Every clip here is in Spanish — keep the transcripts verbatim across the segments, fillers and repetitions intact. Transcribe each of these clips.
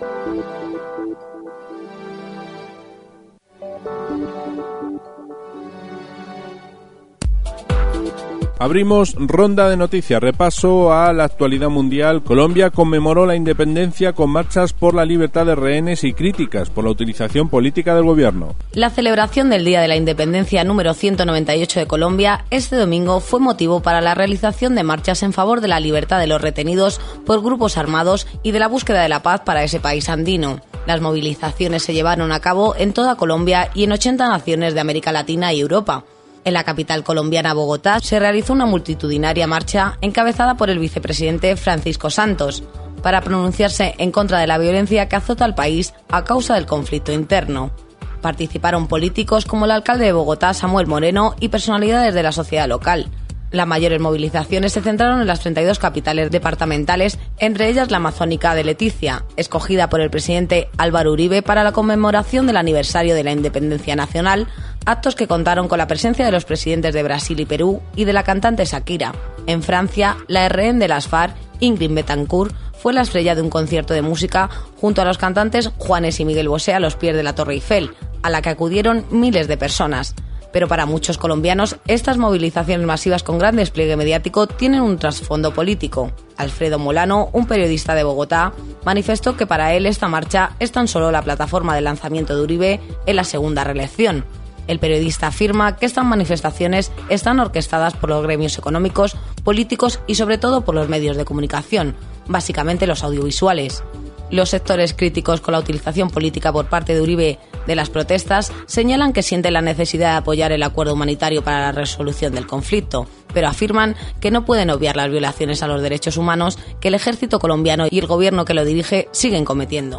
Abrimos ronda de noticias, repaso a la actualidad mundial. Colombia conmemoró la independencia con marchas por la libertad de rehenes y críticas por la utilización política del gobierno. La celebración del Día de la Independencia número ciento noventa y ocho de Colombia este domingo fue motivo para la realización de marchas en favor de la libertad de los retenidos por grupos armados y de la búsqueda de la paz para ese país andino. Las movilizaciones se llevaron a cabo en toda Colombia y en ochenta naciones de América Latina y Europa. En la capital colombiana, Bogotá, se realizó una multitudinaria marcha encabezada por el vicepresidente Francisco Santos para pronunciarse en contra de la violencia que azota al país a causa del conflicto interno. Participaron políticos como el alcalde de Bogotá, Samuel Moreno, y personalidades de la sociedad local. Las mayores movilizaciones se centraron en las treinta y dos capitales departamentales, entre ellas la amazónica de Leticia, escogida por el presidente Álvaro Uribe para la conmemoración del aniversario de la independencia nacional, actos que contaron con la presencia de los presidentes de Brasil y Perú y de la cantante Shakira. En Francia, la rehén de las FARC, Ingrid Betancourt, fue la estrella de un concierto de música junto a los cantantes Juanes y Miguel Bosé a los pies de la Torre Eiffel, a la que acudieron miles de personas. Pero para muchos colombianos, estas movilizaciones masivas con gran despliegue mediático tienen un trasfondo político. Alfredo Molano, un periodista de Bogotá, manifestó que para él esta marcha es tan solo la plataforma de lanzamiento de Uribe en la segunda reelección. El periodista afirma que estas manifestaciones están orquestadas por los gremios económicos, políticos y sobre todo por los medios de comunicación, básicamente los audiovisuales. Los sectores críticos con la utilización política por parte de Uribe de las protestas señalan que sienten la necesidad de apoyar el acuerdo humanitario para la resolución del conflicto, pero afirman que no pueden obviar las violaciones a los derechos humanos que el ejército colombiano y el gobierno que lo dirige siguen cometiendo.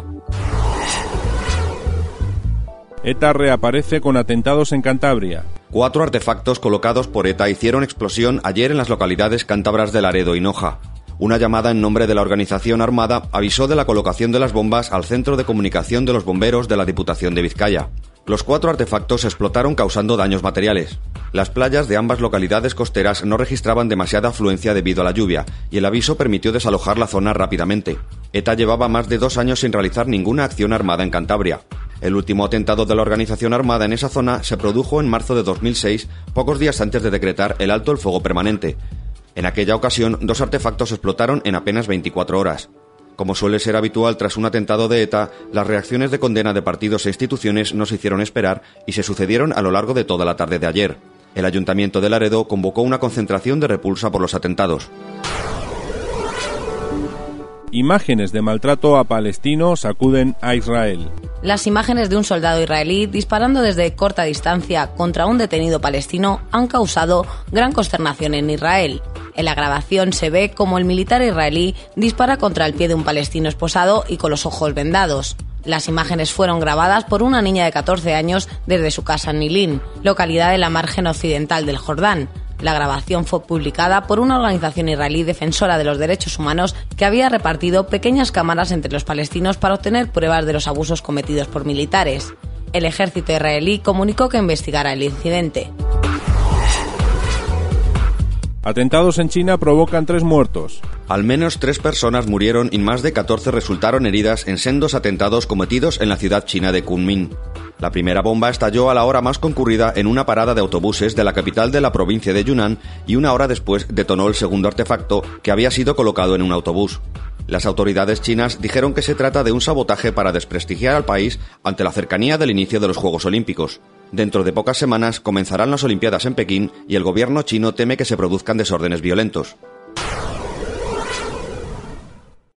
ETA reaparece con atentados en Cantabria. Cuatro artefactos colocados por ETA hicieron explosión ayer en las localidades cántabras de Laredo y Noja. Una llamada en nombre de la organización armada avisó de la colocación de las bombas al Centro de Comunicación de los Bomberos de la Diputación de Vizcaya. Los cuatro artefactos explotaron causando daños materiales. Las playas de ambas localidades costeras no registraban demasiada afluencia debido a la lluvia, y el aviso permitió desalojar la zona rápidamente. ETA llevaba más de dos años sin realizar ninguna acción armada en Cantabria. El último atentado de la organización armada en esa zona se produjo en marzo de dos mil seis, pocos días antes de decretar el alto el fuego permanente. En aquella ocasión, dos artefactos explotaron en apenas veinticuatro horas. Como suele ser habitual tras un atentado de ETA, las reacciones de condena de partidos e instituciones no se hicieron esperar y se sucedieron a lo largo de toda la tarde de ayer. El Ayuntamiento de Laredo convocó una concentración de repulsa por los atentados. Imágenes de maltrato a palestinos sacuden a Israel. Las imágenes de un soldado israelí disparando desde corta distancia contra un detenido palestino han causado gran consternación en Israel. En la grabación se ve como el militar israelí dispara contra el pie de un palestino esposado y con los ojos vendados. Las imágenes fueron grabadas por una niña de catorce años desde su casa en Nilín, localidad de la margen occidental del Jordán. La grabación fue publicada por una organización israelí defensora de los derechos humanos que había repartido pequeñas cámaras entre los palestinos para obtener pruebas de los abusos cometidos por militares. El ejército israelí comunicó que investigará el incidente. Atentados en China provocan tres muertos. Al menos tres personas murieron y más de catorce resultaron heridas en sendos atentados cometidos en la ciudad china de Kunming. La primera bomba estalló a la hora más concurrida en una parada de autobuses de la capital de la provincia de Yunnan y una hora después detonó el segundo artefacto que había sido colocado en un autobús. Las autoridades chinas dijeron que se trata de un sabotaje para desprestigiar al país ante la cercanía del inicio de los Juegos Olímpicos. Dentro de pocas semanas comenzarán las Olimpiadas en Pekín y el gobierno chino teme que se produzcan desórdenes violentos.